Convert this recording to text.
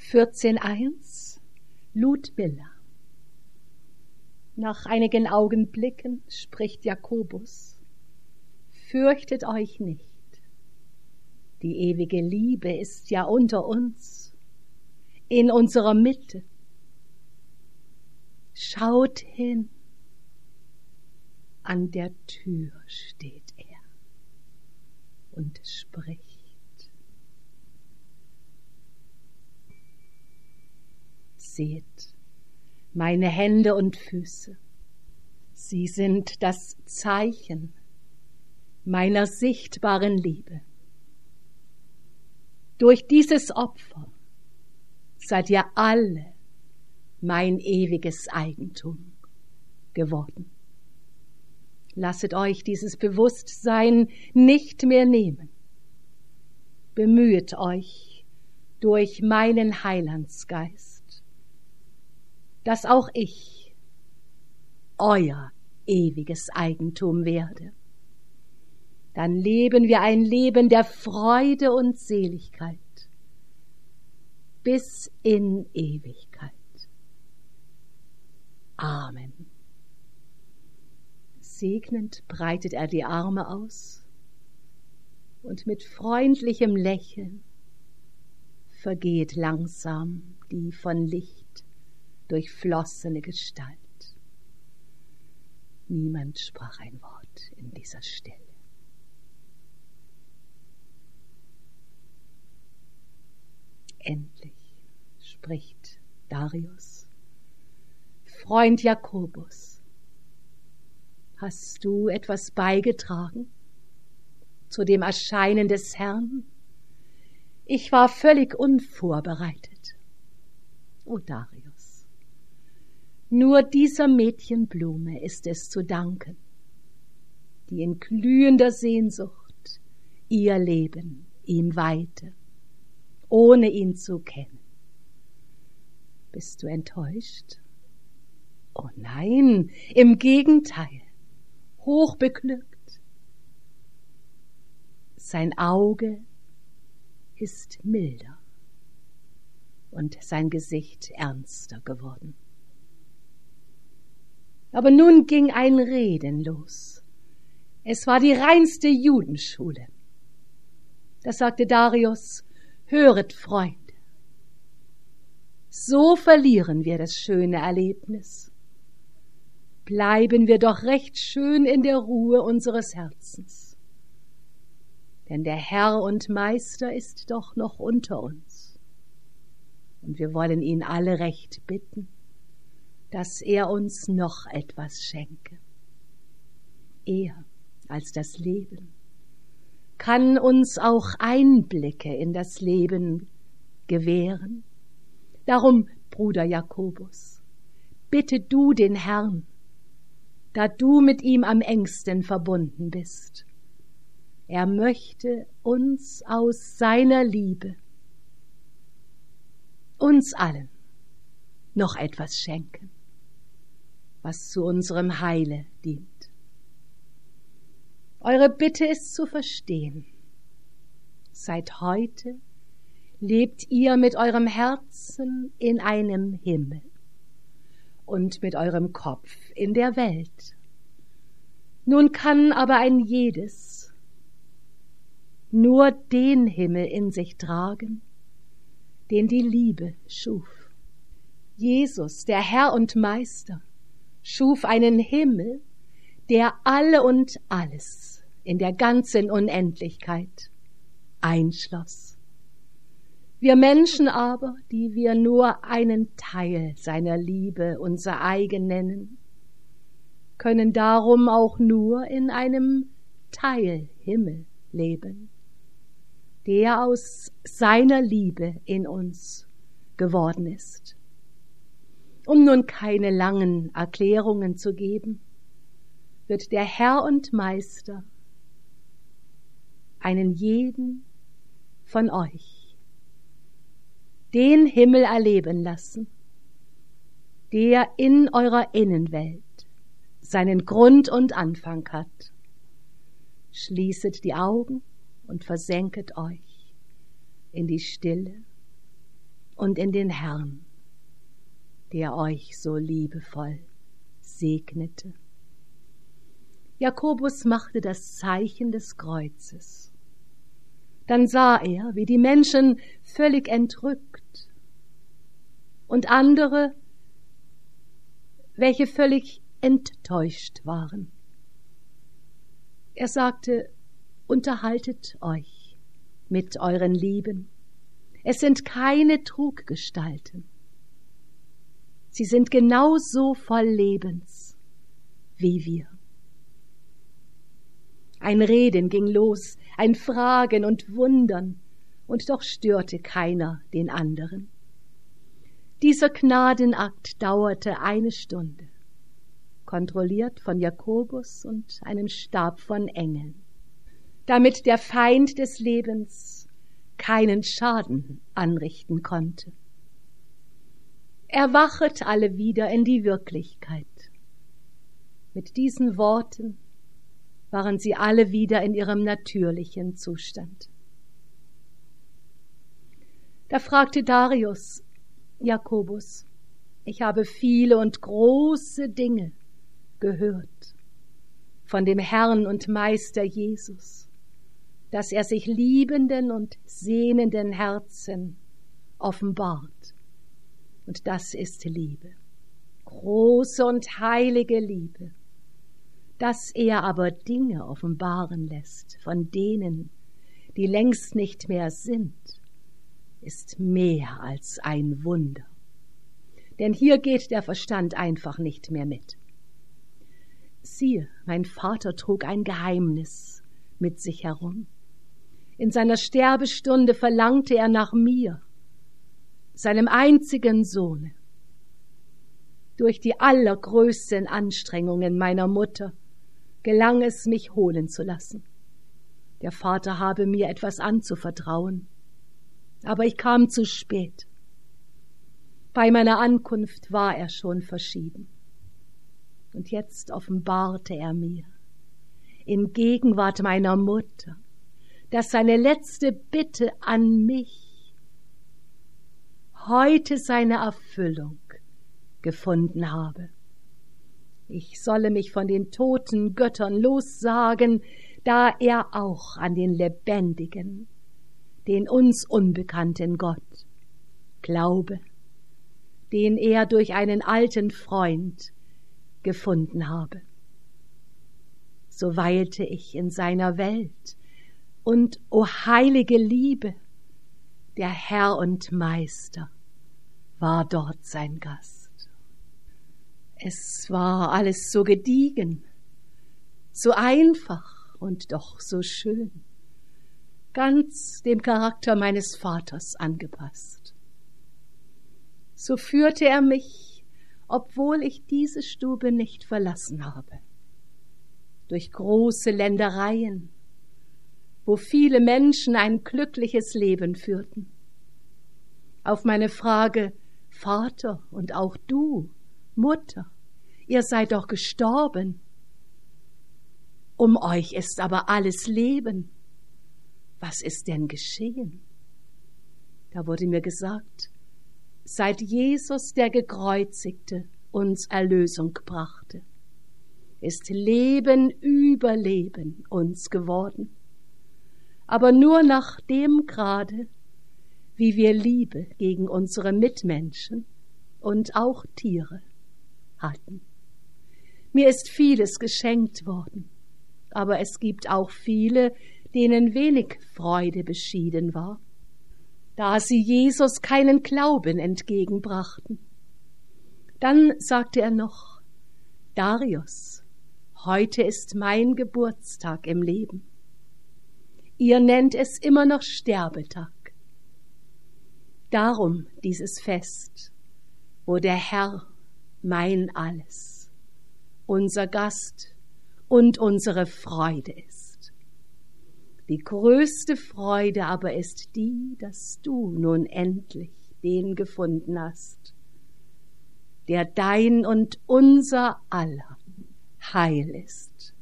14,1 Ludmilla. Nach einigen Augenblicken spricht Jakobus: Fürchtet euch nicht, die ewige Liebe ist ja unter uns, in unserer Mitte. Schaut hin, an der Tür steht er und spricht. Seht meine Hände und Füße, sie sind das Zeichen meiner sichtbaren Liebe. Durch dieses Opfer seid ihr alle mein ewiges Eigentum geworden. Lasset euch dieses Bewusstsein nicht mehr nehmen. Bemühet euch durch meinen Heilandsgeist, dass auch ich euer ewiges Eigentum werde. Dann leben wir ein Leben der Freude und Seligkeit bis in Ewigkeit. Amen. Segnend breitet er die Arme aus und mit freundlichem Lächeln vergeht langsam die von Licht durchflossene Gestalt. Niemand sprach ein Wort in dieser Stille. Endlich spricht Darius: Freund Jakobus, hast du etwas beigetragen zu dem Erscheinen des Herrn? Ich war völlig unvorbereitet. O Darius, nur dieser Mädchenblume ist es zu danken, die in glühender Sehnsucht ihr Leben ihm weihte, ohne ihn zu kennen. Bist du enttäuscht? Oh nein, im Gegenteil, hochbeglückt. Sein Auge ist milder und sein Gesicht ernster geworden. Aber nun ging ein Reden los. Es war die reinste Judenschule. Da sagte Darius: Höret, Freunde, so verlieren wir das schöne Erlebnis. Bleiben wir doch recht schön in der Ruhe unseres Herzens. Denn der Herr und Meister ist doch noch unter uns. Und wir wollen ihn alle recht bitten, dass er uns noch etwas schenke. Er als das Leben kann uns auch Einblicke in das Leben gewähren. Darum, Bruder Jakobus, bitte du den Herrn, da du mit ihm am engsten verbunden bist. Er möchte uns aus seiner Liebe, uns allen, noch etwas schenken, was zu unserem Heile dient. Eure Bitte ist zu verstehen. Seit heute lebt ihr mit eurem Herzen in einem Himmel und mit eurem Kopf in der Welt. Nun kann aber ein jedes nur den Himmel in sich tragen, den die Liebe schuf. Jesus, der Herr und Meister, schuf einen Himmel, der alle und alles in der ganzen Unendlichkeit einschloss. Wir Menschen aber, die wir nur einen Teil seiner Liebe unser eigen nennen, können darum auch nur in einem Teilhimmel leben, der aus seiner Liebe in uns geworden ist. Um nun keine langen Erklärungen zu geben, wird der Herr und Meister einen jeden von euch den Himmel erleben lassen, der in eurer Innenwelt seinen Grund und Anfang hat. Schließet die Augen und versenket euch in die Stille und in den Herrn, der euch so liebevoll segnete. Jakobus machte das Zeichen des Kreuzes. Dann sah er, wie die Menschen völlig entrückt und andere, welche völlig enttäuscht waren. Er sagte, unterhaltet euch mit euren Lieben. Es sind keine Truggestalten. Sie sind genauso voll Lebens wie wir. Ein Reden ging los, ein Fragen und Wundern, und doch störte keiner den anderen. Dieser Gnadenakt dauerte 1 Stunde, kontrolliert von Jakobus und einem Stab von Engeln, damit der Feind des Lebens keinen Schaden anrichten konnte. Erwachet alle wieder in die Wirklichkeit. Mit diesen Worten waren sie alle wieder in ihrem natürlichen Zustand. Da fragte Darius Jakobus, ich habe viele und große Dinge gehört von dem Herrn und Meister Jesus, dass er sich liebenden und sehnenden Herzen offenbart. Und das ist Liebe, große und heilige Liebe. Dass er aber Dinge offenbaren lässt von denen, die längst nicht mehr sind, ist mehr als ein Wunder. Denn hier geht der Verstand einfach nicht mehr mit. Siehe, mein Vater trug ein Geheimnis mit sich herum. In seiner Sterbestunde verlangte er nach mir, seinem einzigen Sohne. Durch die allergrößten Anstrengungen meiner Mutter gelang es, mich holen zu lassen. Der Vater habe mir etwas anzuvertrauen, aber ich kam zu spät. Bei meiner Ankunft war er schon verschieden. Und jetzt offenbarte er mir, in Gegenwart meiner Mutter, dass seine letzte Bitte an mich heute seine Erfüllung gefunden habe. Ich solle mich von den toten Göttern lossagen, da er auch an den lebendigen, den uns unbekannten Gott glaube, den er durch einen alten Freund gefunden habe. So weilte ich in seiner Welt, und, o heilige Liebe, der Herr und Meister war dort sein Gast. Es war alles so gediegen, so einfach und doch so schön, ganz dem Charakter meines Vaters angepasst. So führte er mich, obwohl ich diese Stube nicht verlassen habe, durch große Ländereien, wo viele Menschen ein glückliches Leben führten. Auf meine Frage, Vater und auch du, Mutter, ihr seid doch gestorben. Um euch ist aber alles Leben. Was ist denn geschehen? Da wurde mir gesagt, seit Jesus, der Gekreuzigte, uns Erlösung brachte, ist Leben über Leben uns geworden. Aber nur nach dem Grade, wie wir Liebe gegen unsere Mitmenschen und auch Tiere hatten. Mir ist vieles geschenkt worden, aber es gibt auch viele, denen wenig Freude beschieden war, da sie Jesus keinen Glauben entgegenbrachten. Dann sagte er noch, Darius, heute ist mein Geburtstag im Leben. Ihr nennt es immer noch Sterbetag. Darum dieses Fest, wo der Herr mein Alles, unser Gast und unsere Freude ist. Die größte Freude aber ist die, dass du nun endlich den gefunden hast, der dein und unser aller Heil ist.